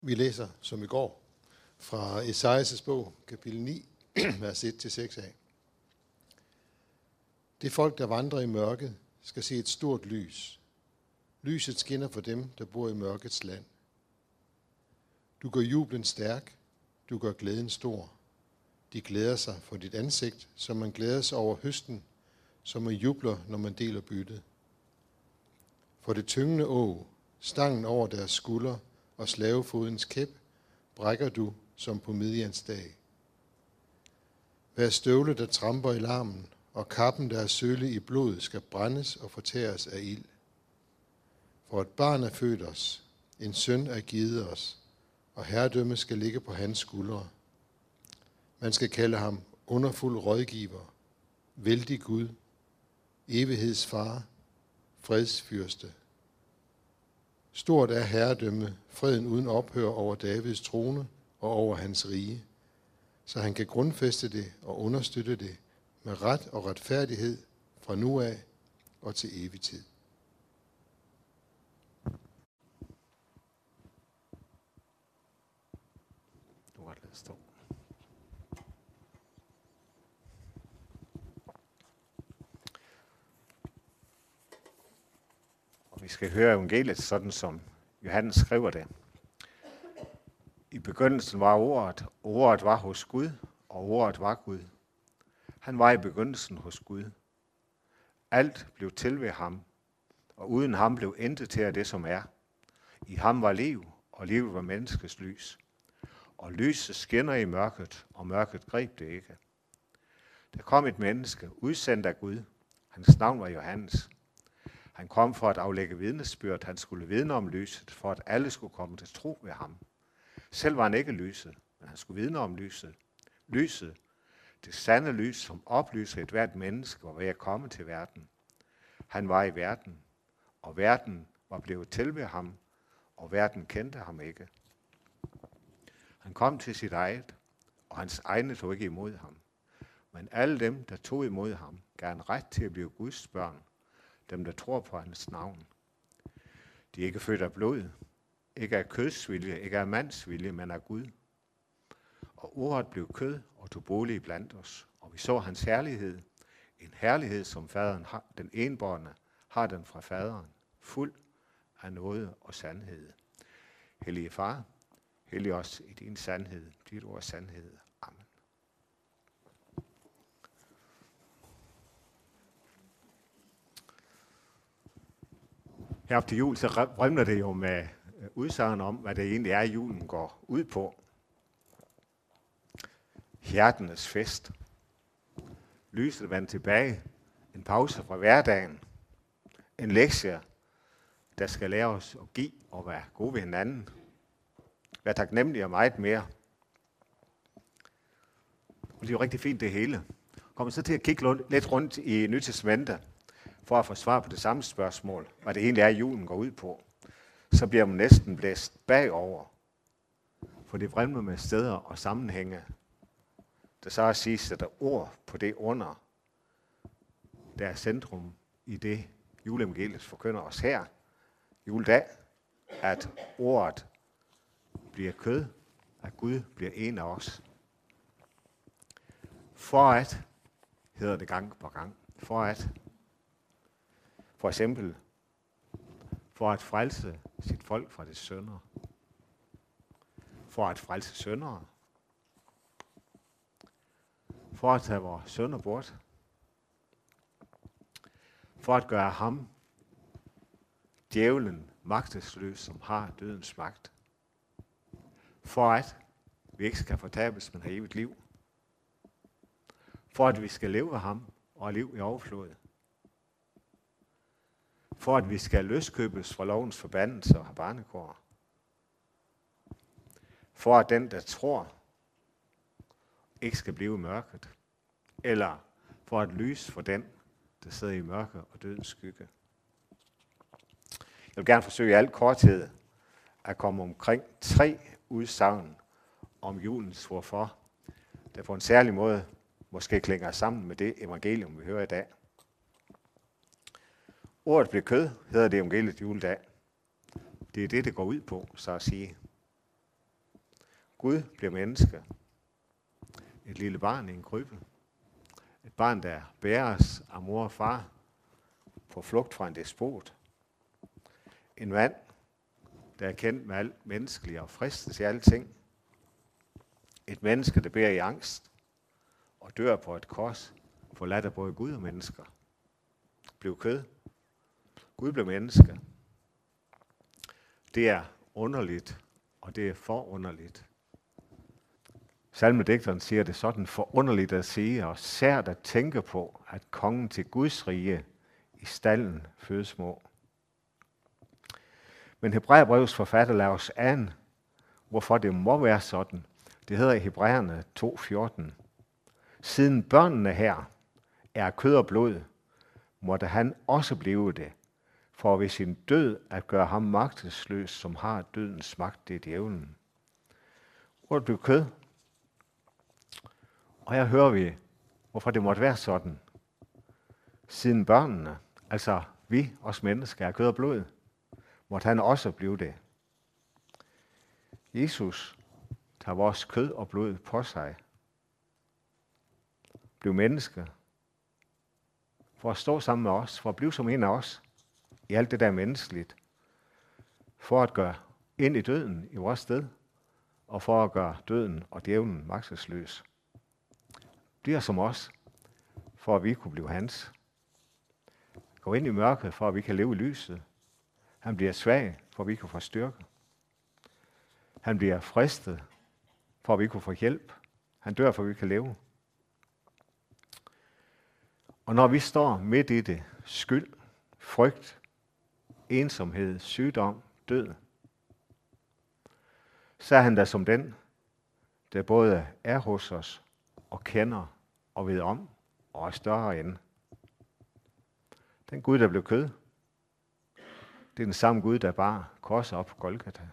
Vi læser, som i går, fra Esajas bog, kapitel 9, vers 1-6 af. Det folk, der vandrer i mørket, skal se et stort lys. Lyset skinner for dem, der bor i mørkets land. Du gør jublen stærk, du gør glæden stor. De glæder sig for dit ansigt, som man glæder sig over høsten, som man jubler, når man deler byttet. For det tyngende åg, stangen over deres skulder og slavefodens kæp, brækker du som på Midians dag. Hver støvle, der tramper i larmen, og kappen, der er sølle i blod, skal brændes og fortæres af ild. For et barn er født os, en søn er givet os, og herredømme skal ligge på hans skuldre. Man skal kalde ham underfuld rådgiver, vældig Gud, evighedsfar, fredsfyrste. Stort er herredømme, freden uden ophør over Davids trone og over hans rige, så han kan grundfæste det og understøtte det med ret og retfærdighed fra nu af og til evig tid. Vi skal høre evangeliet sådan, som Johannes skriver det. I begyndelsen var ordet, og ordet var hos Gud, og ordet var Gud. Han var i begyndelsen hos Gud. Alt blev til ved ham, og uden ham blev intet til af det, som er. I ham var liv, og livet var menneskets lys. Og lyset skinner i mørket, og mørket greb det ikke. Der kom et menneske, udsendt af Gud. Hans navn var Johannes. Han kom for at aflægge vidnesbyrd. Han skulle vidne om lyset, for at alle skulle komme til tro ved ham. Selv var han ikke lyset, men han skulle vidne om lyset. Lyset, det sande lys, som oplyser et hvert menneske, var ved at komme til verden. Han var i verden, og verden var blevet til ved ham, og verden kendte ham ikke. Han kom til sit eget, og hans egne tog ikke imod ham. Men alle dem, der tog imod ham, gav han ret til at blive Guds børn, dem, der tror på hans navn. De er ikke født af blod, ikke af kødsvilje, ikke af mandsvilje, men af Gud. Og ordet blev kød og tog bolig blandt os, og vi så hans herlighed, en herlighed, som faderen har, den enbårne, har den fra faderen, fuld af nåde og sandhed. Hellige far, hellig os i din sandhed, dit ord sandhed. Amen. Her op til jul, så rømler det jo med udsagn om, hvad det egentlig er, julen går ud på. Hjertenes fest. Lyset vender tilbage. En pause fra hverdagen. En lektie, der skal lære os at give og være gode ved hinanden. Være taknemmelige og meget mere. Og det er jo rigtig fint det hele. Kommer så til at kigge lidt rundt i Nyt Testamente, for at få svar på det samme spørgsmål, hvad det egentlig er, julen går ud på, så bliver man næsten blæst bagover. For det vrimler med steder og sammenhænge, der så at sige sætter ord på det under, der er centrum i det, juleevangeliet forkynder os her, juledag, at ordet bliver kød, at Gud bliver en af os. For at, hedder det gang på gang, for eksempel, for at frelse sit folk fra det synder. For at frelse syndere. For at tage vores synder bort. For at gøre ham, djævlen, magtesløs, som har dødens magt. For at vi ikke skal fortabes, men have evigt liv. For at vi skal leve ved ham og liv i overflod. For at vi skal løskøbes fra lovens forbandelse og have barnekår. For at den, der tror, ikke skal blive i mørket. Eller for at lys for den, der sidder i mørke og dødens skygge. Jeg vil gerne forsøge i al korthed at komme omkring 3 udsagn om julens hvorfor, der på en særlig måde måske klinger sammen med det evangelium, vi hører i dag. Ordet blev kød, hedder det evangeliet juledag. Det er det, det går ud på, så at sige. Gud bliver menneske. Et lille barn i en krybbe. Et barn, der bæres af mor og far på flugt fra en despot. En mand, der er kendt med alt menneskeligt og fristes i alting. Et menneske, der bærer i angst og dør på et kors, forladt af både Gud og mennesker. Blev kød. Gud blev menneske. Det er underligt, og det er forunderligt. Salmedigteren siger det sådan forunderligt at sige, og sært at tænke på, at kongen til Guds rige i stallen fødes små. Men Hebræerbrevets forfatter lader os an, hvorfor det må være sådan. Det hedder i Hebræerne 2:14. Siden børnene her er kød og blod, måtte han også blive det, for ved sin død at gøre ham magtesløs, som har dødens magt, det er djævlen. Ordet blev kød. Og her hører vi, hvorfor det måtte være sådan. Siden børnene, altså vi, os mennesker, er kød og blod, måtte han også blive det. Jesus tager vores kød og blod på sig. Blev menneske. For at stå sammen med os, for at blive som en af os, i alt det der menneskeligt. For at gøre ind i døden i vores sted, og for at gøre døden og djævlen magtesløs. Bliver som os, for at vi kunne blive hans. Gå ind i mørket, for at vi kan leve i lyset. Han bliver svag, for at vi kan få styrke. Han bliver fristet, for at vi kunne få hjælp. Han dør, for at vi kan leve. Og når vi står midt i det, skyld, frygt, ensomhed, sygdom, død, så er han der som den, der både er hos os og kender og ved om og er større end. Den Gud, der blev kød, det er den samme Gud, der bar korset op på Golgata.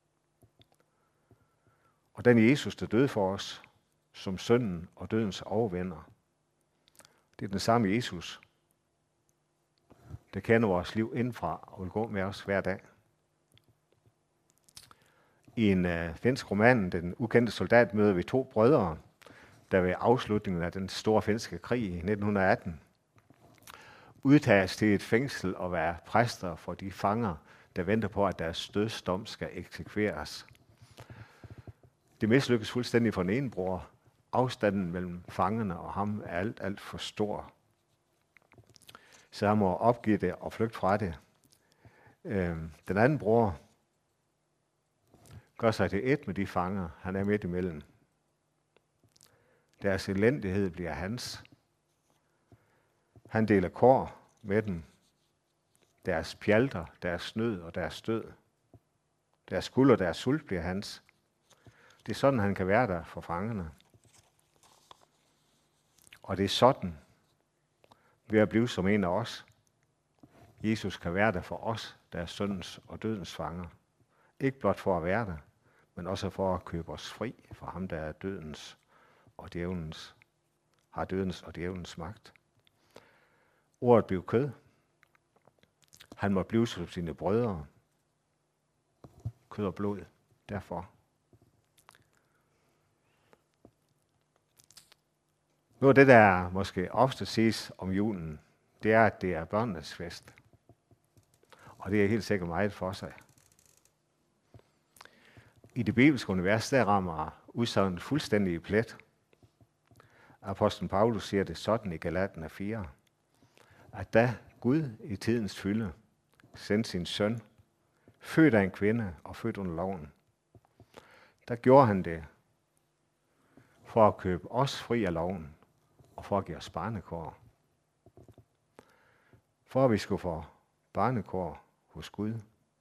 Og den Jesus, der døde for os, som synden og dødens overvinder, det er den samme Jesus, der kender vores liv indfra og vil gå med os hver dag. I en finsk roman, Den ukendte soldat, møder vi to brødre, der ved afslutningen af den store finske krig i 1918 udtages til et fængsel og være præster for de fanger, der venter på, at deres dødsdom skal eksekveres. Det mislykkes fuldstændig for den ene bror. Afstanden mellem fangerne og ham er alt for stor. Så han må opgive det og flygte fra det. Den anden bror gør sig til et med de fanger, han er midt imellem. Deres elendighed bliver hans. Han deler kår med dem. Deres pjalter, deres snød og deres stød. Deres skuld og deres sult bliver hans. Det er sådan, han kan være der for fangerne. Og det er sådan, ved at blive som en af os, Jesus kan være der for os, der er syndens og dødens fanger. Ikke blot for at være der, men også for at købe os fri fra ham, der er dødens og djævelens, har dødens og djævelens magt. Ordet blev kød. Han må blive som sine brødre. Kød og blod. Derfor. Noget af det, der måske ofte ses om julen, det er, at det er børnenes fest. Og det er helt sikkert meget for sig. I det bibelske univers, der rammer udsagnet fuldstændig i plet. Apostlen Paulus siger det sådan i Galaterne 4, at da Gud i tidens fylde sendte sin søn, født af en kvinde og født under loven, der gjorde han det for at købe os fri af loven og for at give os barnekår. For at vi skulle få barnekår hos Gud.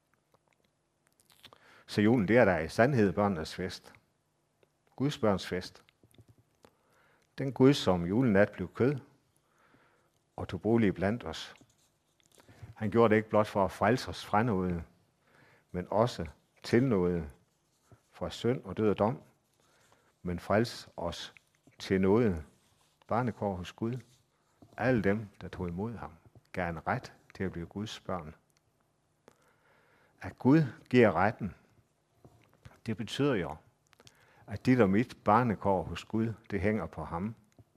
Så julen, det er der i sandhed børnenes fest. Guds børns fest. Den Gud, som julenat blev kød og tog bolig blandt os. Han gjorde det ikke blot for at frelse os fra noget, men også til noget fra synd og død og dom, men frelse os til noget. Barnekår hos Gud. Alle dem, der tog imod ham, gav en ret til at blive Guds børn. At Gud giver retten, det betyder jo, at dit og mit barnekår hos Gud, det hænger på ham.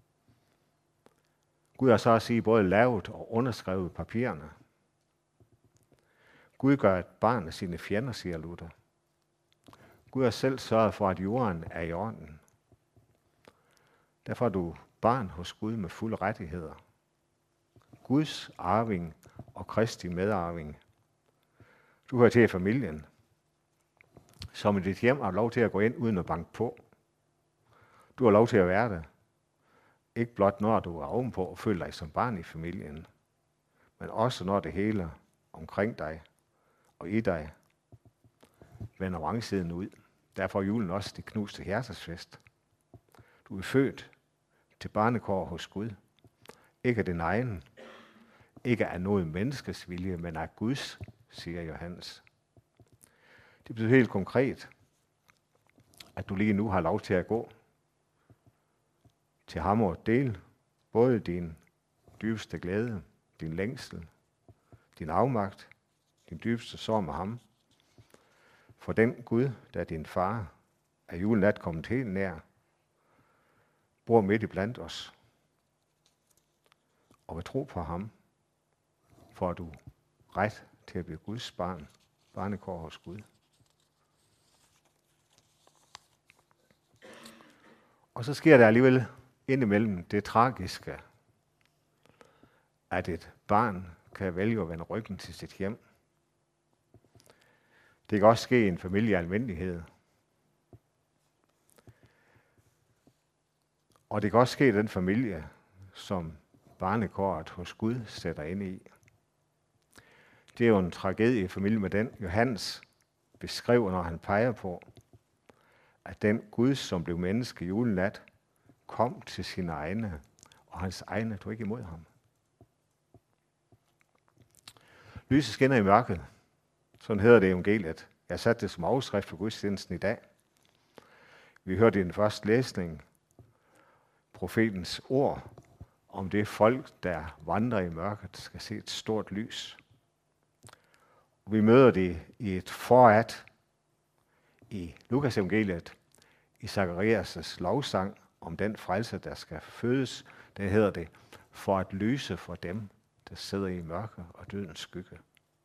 Gud har så at sige både lavet og underskrevet papirerne. Gud gør et barn af sine fjender, siger Luther. Gud har selv sørget for, at jorden er i orden. Derfor er du barn hos Gud med fulde rettigheder. Guds arving og Kristi medarving. Du hører til i familien, som i dit hjem har lov til at gå ind uden at banke på. Du har lov til at være der. Ikke blot når du er ovenpå og føler dig som barn i familien, men også når det hele omkring dig og i dig vender vrangsiden ud. Derfor er julen også det knuste hjertesfest. Du er født til barnekår hos Gud. Ikke af din egen, ikke af noget menneskes vilje, men af Guds, siger Johannes. Det betyder helt konkret, at du lige nu har lov til at gå til ham og dele både din dybeste glæde, din længsel, din afmagt, din dybeste sorg med ham. For den Gud, der er din far, er julenat kommet helt nær, bor midt i blandt os. Og ved tro på ham, får du ret til at blive Guds barn, barnekår hos Gud. Og så sker der alligevel indimellem det tragiske, at et barn kan vælge at vende ryggen til sit hjem. Det kan også ske i en familie almindelighed. Og det kan også ske i den familie, som barnekåret hos Gud sætter ind i. Det er jo en tragedie i familie med den, Johannes beskriver, når han peger på, at den Gud, som blev menneske julenat, kom til sine egne, og hans egne tog ikke imod ham. Lyset skinner i mørket. Sådan hedder det i evangeliet. Jeg satte det som afskrift for gudstjenesten i dag. Vi hørte i den første læsning profetens ord om det folk, der vandrer i mørket, skal se et stort lys. Vi møder det i et forat i Lukas evangeliet, i Zacharias' lovsang om den frelse, der skal fødes. Det hedder det, for at lyse for dem, der sidder i mørke og dødens skygge.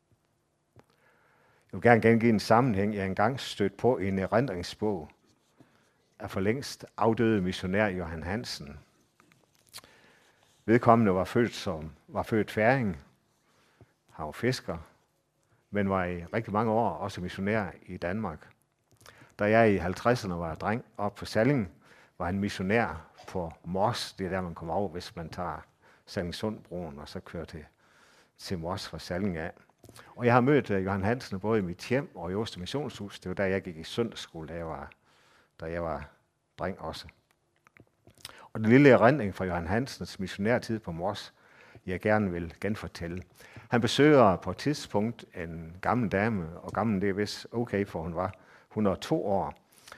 Jeg vil gerne gengive en sammenhæng, jeg engang stødt på i en erindringsbog af for længst afdøde missionær Johan Hansen. Vedkommende var født færing, han var fisker, men var i rigtig mange år også missionær i Danmark. Da jeg i 50'erne var dreng op på Salling, var han missionær på Mors. Det er der, man kommer over, hvis man tager Sallingsundbroen og så kører til Mors fra Salling af. Og jeg har mødt Johan Hansen både i mit hjem og i Åsted Missionshus. Det var der, jeg gik i søndagsskole, da jeg var dreng også. Og den lille erindring fra Johan Hansens missionærtid på Mors, jeg gerne vil genfortælle. Han besøger på et tidspunkt en gammel dame, og gammel det er vist okay, for hun var 102 år.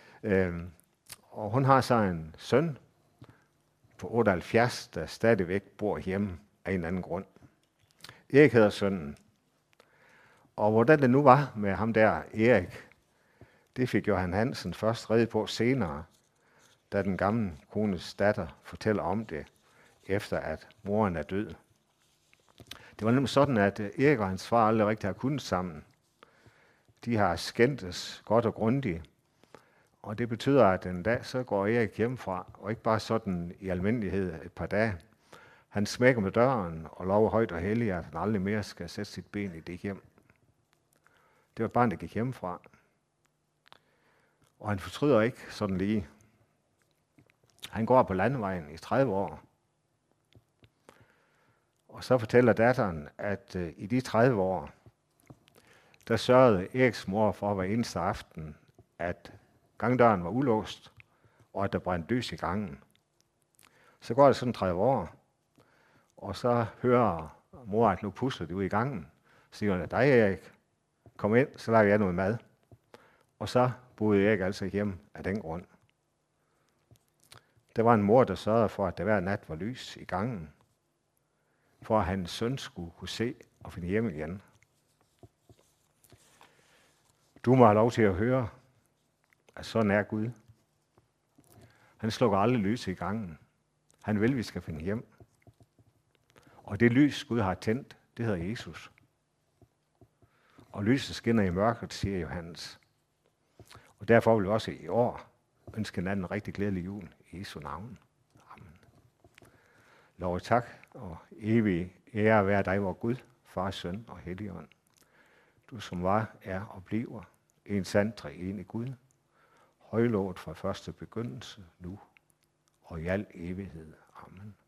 Og hun har så en søn på 78, der stadigvæk bor hjemme af en eller anden grund. Erik hedder sønnen. Og hvordan det nu var med ham der, Erik, det fik Johan Hansen først rede på senere, da den gamle kones datter fortæller om det, efter at moren er død. Det var nemlig sådan, at Erik og hans far aldrig rigtig har kunnet sammen. De har skændtes godt og grundigt, og det betyder, at en dag så går Erik hjemmefra, og ikke bare sådan i almindelighed et par dage. Han smækker med døren og lover højt og helligt, at han aldrig mere skal sætte sit ben i det hjem. Det var et barn, der gik hjemmefra. Og han fortryder ikke sådan lige. Han går på landevejen i 30 år. Og så fortæller datteren, at i de 30 år, der sørgede Eriks mor for hver eneste aften, at gangdøren var ulåst, og at der brændte lys i gangen. Så går det sådan 30 år, og så hører mor, at nu pusler de ud i gangen. Så siger hun, at dig Erik, kom ind, så laver jeg noget mad. Og så boede Erik altså hjem af den grund. Der var en mor, der sørgede for, at der hver nat var lys i gangen, for at hans søn skulle kunne se og finde hjem igen. Du må have lov til at høre, at sådan er Gud. Han slukker aldrig lys i gangen. Han vil, vi skal finde hjem. Og det lys, Gud har tændt, det hedder Jesus. Og lyset skinner i mørket, siger Johannes. Og derfor vil vi også i år ønske hinanden en rigtig glædelig jul i Jesu navn. Amen. Lov tak og evig ære være dig, vor Gud, Far, Søn og Helligånd. Du som var, er og bliver en sand treenig Gud, højlovet fra første begyndelse, nu og i al evighed. Amen.